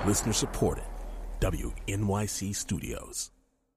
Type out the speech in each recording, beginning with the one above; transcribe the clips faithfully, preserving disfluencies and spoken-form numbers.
Listener supported. W N Y C Studios.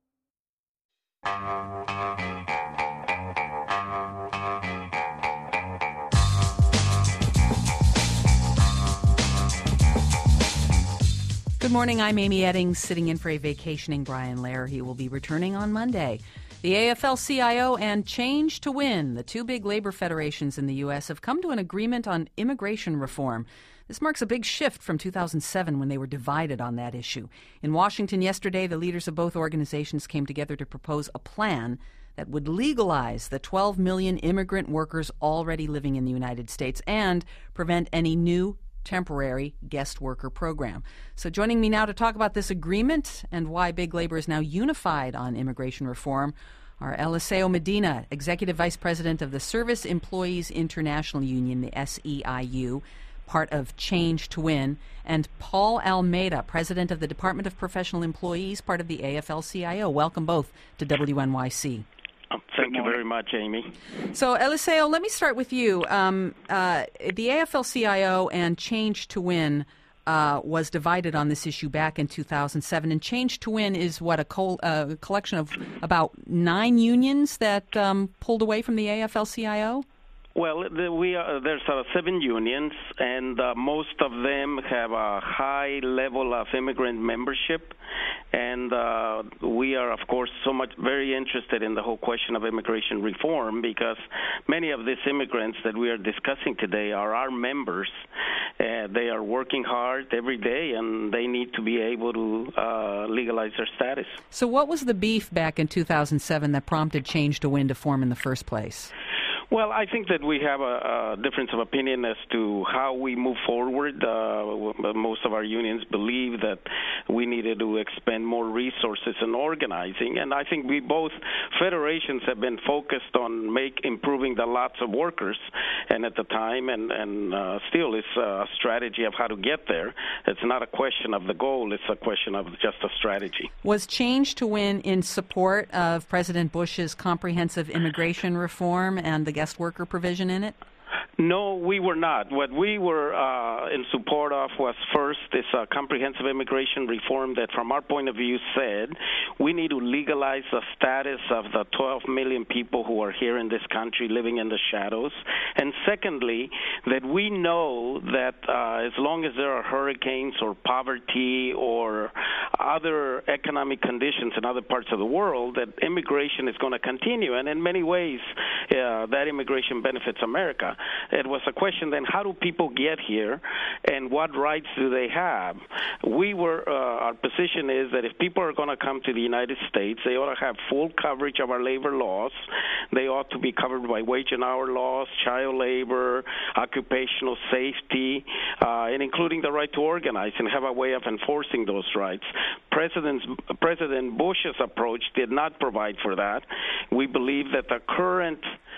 Good morning, I'm Amy Eddings, sitting in for a vacationing Brian Lehrer. He will be returning on Monday. The A F L C I O and Change to Win, the two big labor federations in the U S, have come to an agreement on immigration reform. This marks a big shift from two thousand seven when they were divided on that issue. In Washington yesterday, the leaders of both organizations came together to propose a plan that would legalize the twelve million immigrant workers already living in the United States and prevent any new temporary guest worker program. So joining me now to talk about this agreement and why big labor is now unified on immigration reform are Eliseo Medina, Executive Vice President of the Service Employees International Union, the S E I U, part of Change to Win, and Paul Almeida, President of the Department of Professional Employees, part of the A F L C I O. Welcome both to W N Y C. Thank you very much, Amy. So, Eliseo, let me start with you. Um, uh, the A F L C I O and Change to Win uh, was divided on this issue back in two thousand seven, and Change to Win is what, a co- uh, collection of about nine unions that um, pulled away from the A F L C I O? Well, the, we are, there's uh, seven unions, and uh, most of them have a high level of immigrant membership. And uh, we are, of course, so much very interested in the whole question of immigration reform because many of these immigrants that we are discussing today are our members. Uh, they are working hard every day, and they need to be able to uh, legalize their status. So what was the beef back in two thousand seven that prompted Change to Win to form in the first place? Well, I think that we have a, a difference of opinion as to how we move forward. Uh, most of our unions believe that we needed to expend more resources in organizing, and I think we both federations have been focused on make improving the lots of workers, and at the time, and, and uh, still it's a strategy of how to get there. It's not a question of the goal, it's a question of just a strategy. Was Change to Win in support of President Bush's comprehensive immigration reform and the guest worker provision in it? No, we were not. What we were uh, in support of was first this uh, comprehensive immigration reform that, from our point of view, said we need to legalize the status of the twelve million people who are here in this country living in the shadows. And secondly, that we know that uh, as long as there are hurricanes or poverty or other economic conditions in other parts of the world, that immigration is going to continue. And in many ways, uh, that immigration benefits America. It was a question then, how do people get here and what rights do they have? We were, uh, our position is that if people are going to come to the United States, they ought to have full coverage of our labor laws. They ought to be covered by wage and hour laws, child labor, occupational safety, uh, and including the right to organize and have a way of enforcing those rights. President's, President Bush's approach did not provide for that. We believe that the current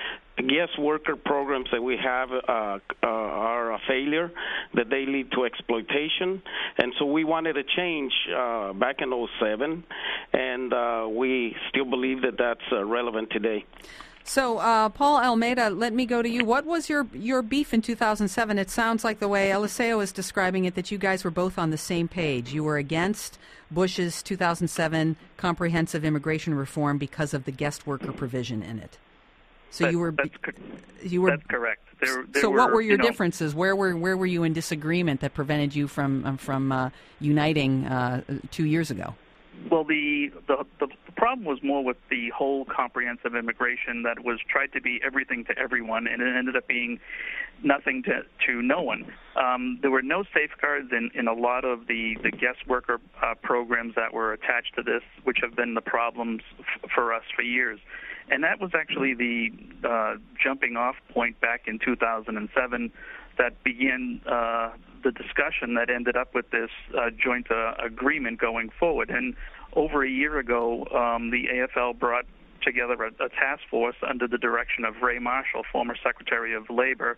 guest worker programs that we have uh, uh, are a failure, that they lead to exploitation. And so we wanted a change uh, back in oh seven, and uh, we still believe that that's uh, relevant today. So, uh, Paul Almeida, let me go to you. What was your, your beef in two thousand seven? It sounds like the way Eliseo is describing it, that you guys were both on the same page. You were against Bush's two thousand seven comprehensive immigration reform because of the guest worker provision in it. So that, you were, that's, you were. That's correct. There, there so, were, what were your you know, differences? Where were where were you in disagreement that prevented you from um, from uh, uniting uh, two years ago? Well, the, the the problem was more with the whole comprehensive immigration that was tried to be everything to everyone, and it ended up being nothing to, to no one. Um, there were no safeguards in, in a lot of the, the guest worker uh, programs that were attached to this, which have been the problems f- for us for years. And that was actually the uh, jumping off point back in two thousand seven that began uh, the discussion that ended up with this uh, joint uh, agreement going forward. And over a year ago, um, the A F L brought together a, a task force under the direction of Ray Marshall, former Secretary of Labor,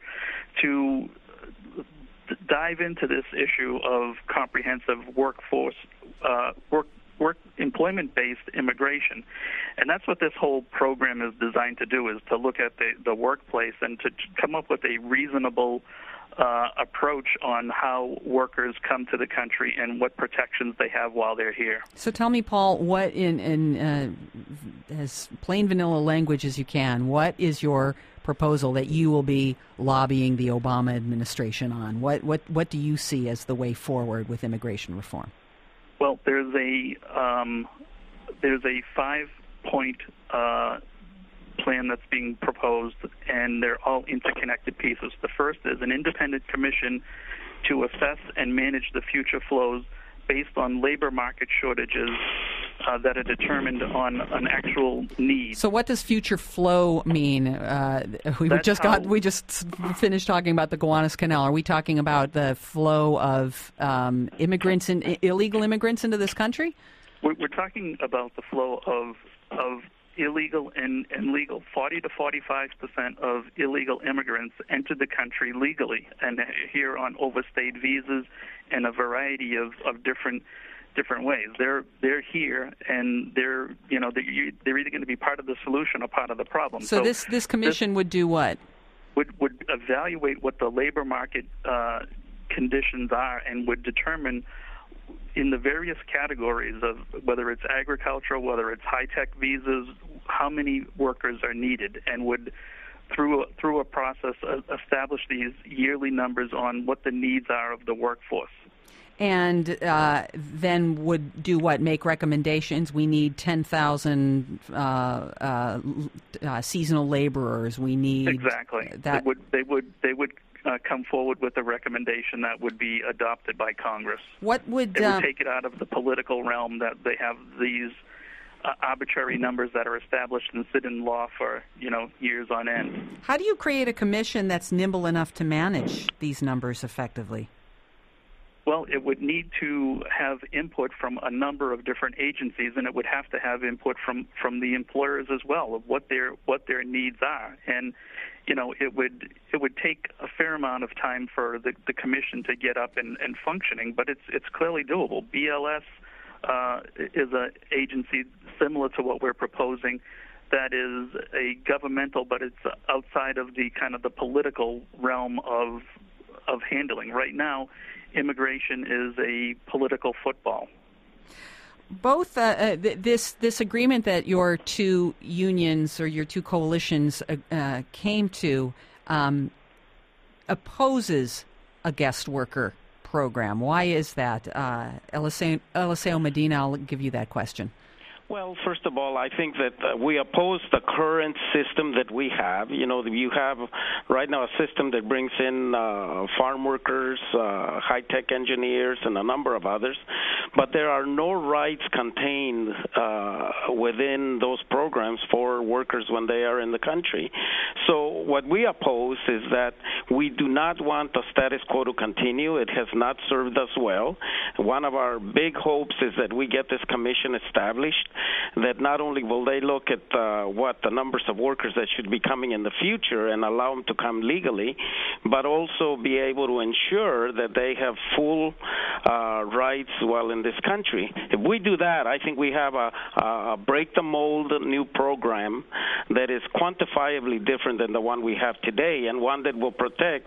to dive into this issue of comprehensive workforce uh, work work employment-based immigration. And that's what this whole program is designed to do, is to look at the, the workplace and to come up with a reasonable uh, approach on how workers come to the country and what protections they have while they're here. So tell me, Paul, what in, in uh, as plain vanilla language as you can, what is your proposal that you will be lobbying the Obama administration on? What what what do you see as the way forward with immigration reform? Well, there's a um, there's a five-point uh, plan that's being proposed, and they're all interconnected pieces. The first is an independent commission to assess and manage the future flows based on labor market shortages uh, that are determined on an actual need. So, what does future flow mean? Uh, we That's just how, got we just finished talking about the Gowanus Canal. Are we talking about the flow of um, immigrants and illegal immigrants into this country? We're, we're talking about the flow of of illegal and, and legal. forty to forty-five percent of illegal immigrants enter the country legally and here on overstayed visas and a variety of, of different different ways. They're they're here and they're you know they're, they're either going to be part of the solution or part of the problem. So, so this this commission this would do what? Would would evaluate what the labor market uh, conditions are and would determine in the various categories of whether it's agricultural, whether it's high-tech visas, how many workers are needed, and would, through a, through a process, uh, establish these yearly numbers on what the needs are of the workforce. And uh, then would do what? Make recommendations? We need ten thousand uh, uh, uh, seasonal laborers. We need exactly. That they would they would they would. Uh, come forward with a recommendation that would be adopted by Congress. What would, it would um, take it out of the political realm that they have these uh, arbitrary numbers that are established and sit in law for you know years on end. How do you create a commission that's nimble enough to manage these numbers effectively? Well, it would need to have input from a number of different agencies, and it would have to have input from, from the employers as well of what their what their needs are. And you know, it would it would take a fair amount of time for the, the commission to get up and, and functioning, but it's it's clearly doable. B L S uh, is an agency similar to what we're proposing that is a governmental, but it's outside of the kind of the political realm of of handling. Right now, immigration is a political football. Both uh, uh, th- this this agreement that your two unions or your two coalitions uh, uh, came to um, opposes a guest worker program. Why is that? Uh, Eliseo, Eliseo Medina, I'll give you that question. Well, first of all, I think that uh, we oppose the current system that we have. You know, you have right now a system that brings in uh, farm workers, uh, high-tech engineers, and a number of others, but there are no rights contained uh, within those programs for workers when they are in the country. So what we oppose is that we do not want the status quo to continue. It has not served us well. One of our big hopes is that we get this commission established, that not only will they look at uh, what the numbers of workers that should be coming in the future and allow them to come legally, but also be able to ensure that they have full uh, rights while in this country. If we do that, I think we have a, a break-the-mold new program that is quantifiably different than the one we have today, and one that will protect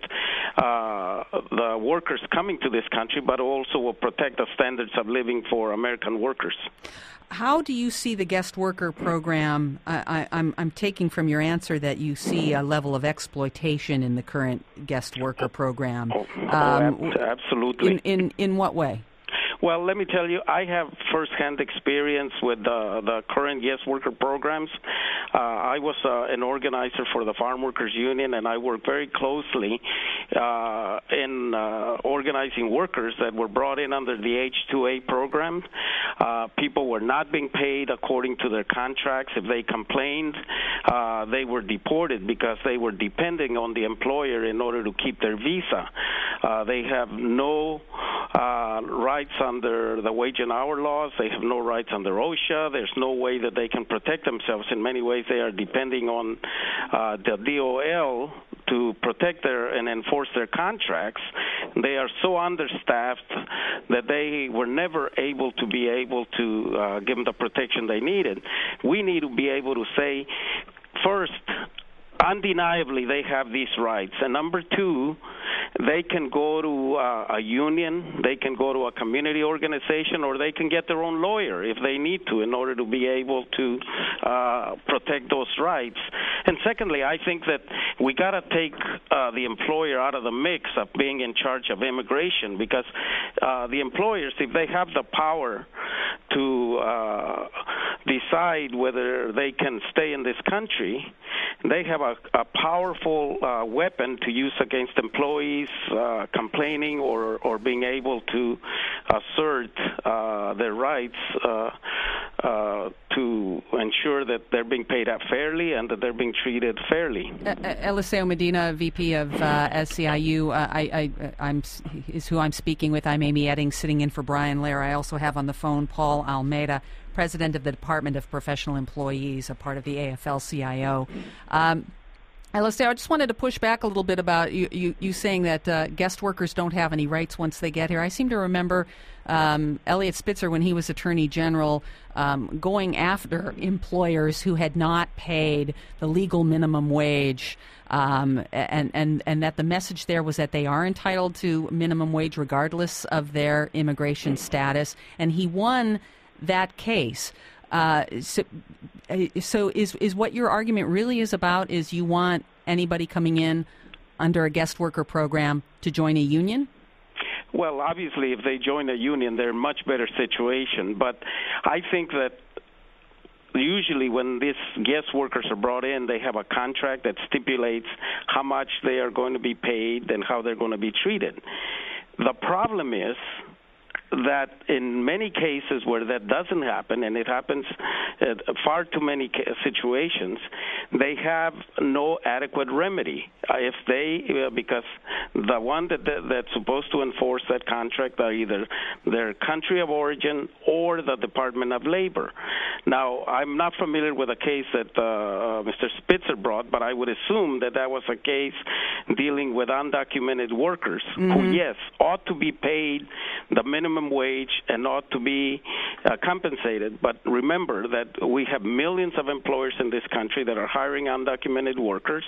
uh, the workers coming to this country, but also will protect the standards of living for American workers. How do you see the guest worker program? I, I, I'm, I'm taking from your answer that you see a level of exploitation in the current guest worker program. Oh, um, absolutely. In, in, in what way? Well, let me tell you, I have firsthand experience with the, the current guest worker programs. Uh, I was uh, an organizer for the Farm Workers Union, and I worked very closely uh, in uh, organizing workers that were brought in under the H two A program. Uh, people were not being paid according to their contracts. If they complained, uh, they were deported because they were depending on the employer in order to keep their visa. Uh, they have no uh, rights under the wage and hour laws. They have no rights under OSHA. There's no way that they can protect themselves. In many ways, they are depending on uh, the D O L to protect their and enforce their contracts. They are so understaffed that they were never able to be able to uh, give them the protection they needed. We need to be able to say, first, undeniably they have these rights. And number two, they can go to uh, a union, they can go to a community organization, or they can get their own lawyer if they need to in order to be able to uh, protect those rights. And secondly, I think that we got to take uh, the employer out of the mix of being in charge of immigration, because uh, the employers, if they have the power to uh, decide whether they can stay in this country, they have a, a powerful uh, weapon to use against employees uh, complaining or, or being able to assert uh, their rights uh, uh, to ensure that they're being paid out fairly and that they're being treated fairly. Uh, Eliseo Medina, V P of uh, S C I U, uh, I, I, I'm, is who I'm speaking with. I'm Amy Eddings, sitting in for Brian Lehrer. I also have on the phone Paul Almeida, President of the Department of Professional Employees, a part of the A F L C I O. Um, Eliseo, I just wanted to push back a little bit about you, you, you saying that uh, guest workers don't have any rights once they get here. I seem to remember um, Eliot Spitzer, when he was Attorney General, um, going after employers who had not paid the legal minimum wage, um, and, and, and that the message there was that they are entitled to minimum wage regardless of their immigration status. And he won that case. Uh, so, so is is what your argument really is about is you want anybody coming in under a guest worker program to join a union? Well, obviously, if they join a union, they're in a much better situation. But I think that usually when these guest workers are brought in, they have a contract that stipulates how much they are going to be paid and how they're going to be treated. The problem is that in many cases where that doesn't happen, and it happens at far too many situations, they have no adequate remedy. Uh, if they, uh, because the one that, that that's supposed to enforce that contract are either their country of origin or the Department of Labor. Now, I'm not familiar with a case that uh, uh, Mister Spitzer brought, but I would assume that that was a case dealing with undocumented workers mm-hmm. who, yes, ought to be paid the minimum wage and ought to be uh, compensated. But remember that we have millions of employers in this country that are hiring undocumented workers,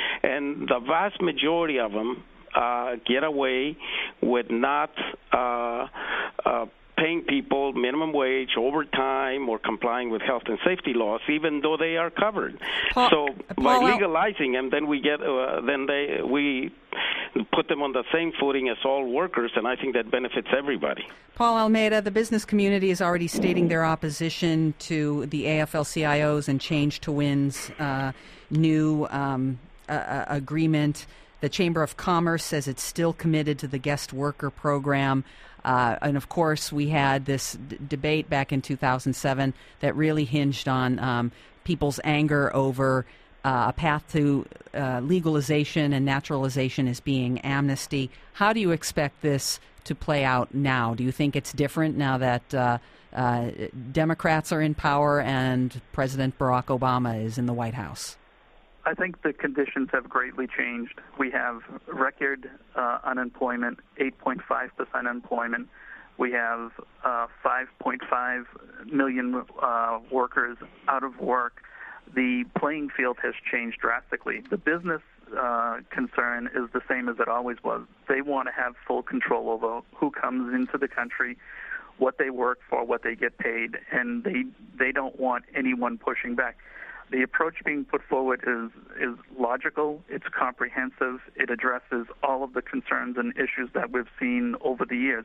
and the vast majority of them uh, get away with not uh, uh, paying people minimum wage, overtime, or complying with health and safety laws, even though they are covered. Paul, so Paul, by legalizing them, then we get uh, then they we put them on the same footing as all workers, and I think that benefits everybody. Paul Almeida, the business community is already stating their opposition to the A F L C I O's and Change to Win's uh, new um, uh, agreement. The Chamber of Commerce says it's still committed to the guest worker program. Uh, and, of course, we had this d- debate back in two thousand seven that really hinged on um, people's anger over uh, a path to uh, legalization and naturalization as being amnesty. How do you expect this to play out now? Do you think it's different now that uh, uh, Democrats are in power and President Barack Obama is in the White House? I think the conditions have greatly changed. We have record uh, unemployment, eight point five percent unemployment. We have uh, five point five million uh, workers out of work. The playing field has changed drastically. The business uh, concern is the same as it always was. They want to have full control over who comes into the country, what they work for, what they get paid, and they they don't want anyone pushing back. The approach being put forward is is logical, it's comprehensive, it addresses all of the concerns and issues that we've seen over the years.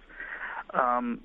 Um,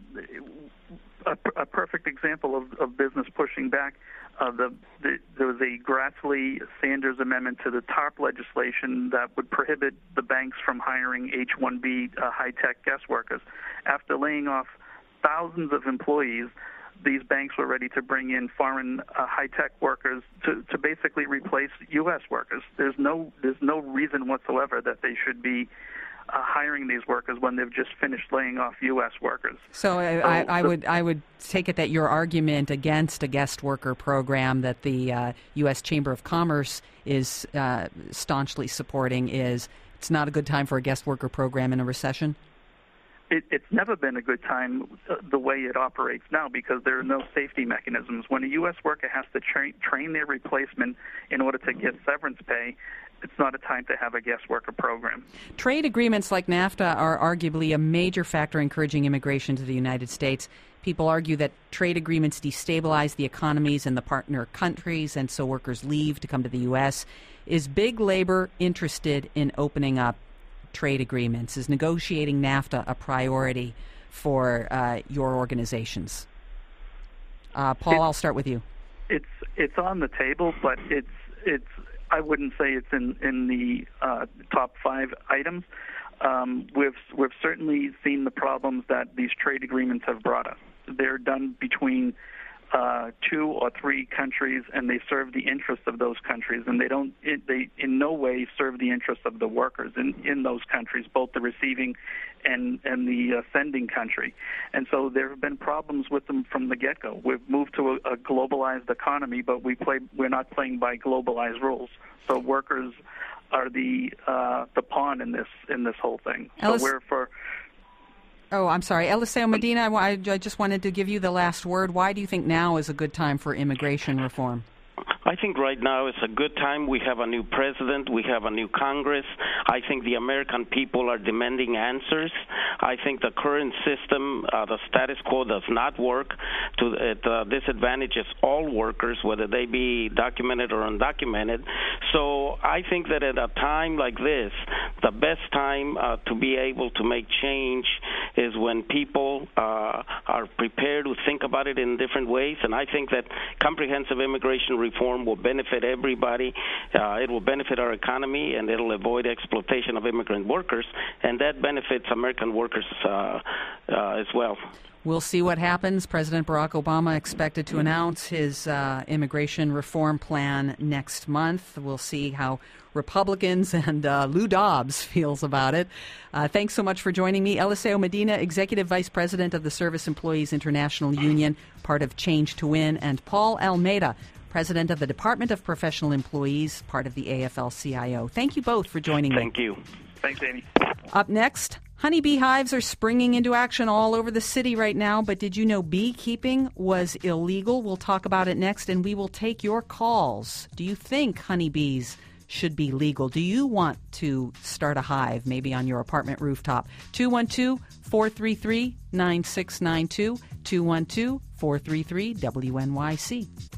a, a perfect example of, of business pushing back, uh, the, the, there was a Grassley-Sanders amendment to the TARP legislation that would prohibit the banks from hiring H one B uh, high-tech guest workers. After laying off thousands of employees, these banks were ready to bring in foreign uh, high-tech workers to, to basically replace U S workers. There's no there's no reason whatsoever that they should be uh, hiring these workers when they've just finished laying off U S workers. So, I, so I, I the, would I would take it that your argument against a guest worker program that the uh, U S Chamber of Commerce is uh, staunchly supporting is it's not a good time for a guest worker program in a recession? it, it's never been a good time uh, the way it operates now because there are no safety mechanisms. When a U S worker has to tra- train their replacement in order to get severance pay, it's not a time to have a guest worker program. Trade agreements like NAFTA are arguably a major factor encouraging immigration to the United States. People argue that trade agreements destabilize the economies in the partner countries, and so workers leave to come to the U S. Is big labor interested in opening up trade agreements? Is negotiating NAFTA a priority for uh, your organizations? Uh, Paul, it's, I'll start with you. It's it's on the table, but it's it's. I wouldn't say it's in in the uh, top five items. Um, we've we've certainly seen the problems that these trade agreements have brought us. They're done between uh, two or three countries, and they serve the interests of those countries, and they don't it, they in no way serve the interests of the workers in, in those countries, both the receiving and and the uh, sending country. And so there have been problems with them from the get-go. We've moved to a, a globalized economy, but we play we're not playing by globalized rules. So workers are the uh, the pawn in this in this whole thing. Ellis- so we're for. Oh, I'm sorry. Eliseo Medina, I, I just wanted to give you the last word. Why do you think now is a good time for immigration reform? I think right now is a good time. We have a new president. We have a new Congress. I think the American people are demanding answers. I think the current system, uh, the status quo, does not work. To it uh, disadvantages all workers, whether they be documented or undocumented. So I think that at a time like this, the best time uh, to be able to make change is when people uh, are prepared to think about it in different ways. And I think that comprehensive immigration reform will benefit everybody. Uh, it will benefit our economy, and it will avoid exploitation of immigrant workers, and that benefits American workers uh, uh, as well. We'll see what happens. President Barack Obama expected to announce his uh, immigration reform plan next month. We'll see how Republicans and uh, Lou Dobbs feels about it. Uh, thanks so much for joining me. Eliseo Medina, Executive Vice President of the Service Employees International Union, part of Change to Win, and Paul Almeida, President of the Department of Professional Employees, part of the A F L C I O. Thank you both for joining Thank me. you. Thanks, Amy. Up next, honeybee hives are springing into action all over the city right now, but did you know beekeeping was illegal? We'll talk about it next, and we will take your calls. Do you think honeybees should be legal? Do you want to start a hive, maybe on your apartment rooftop? two one two, four three three, nine six nine two, two one two, four three three, W N Y C.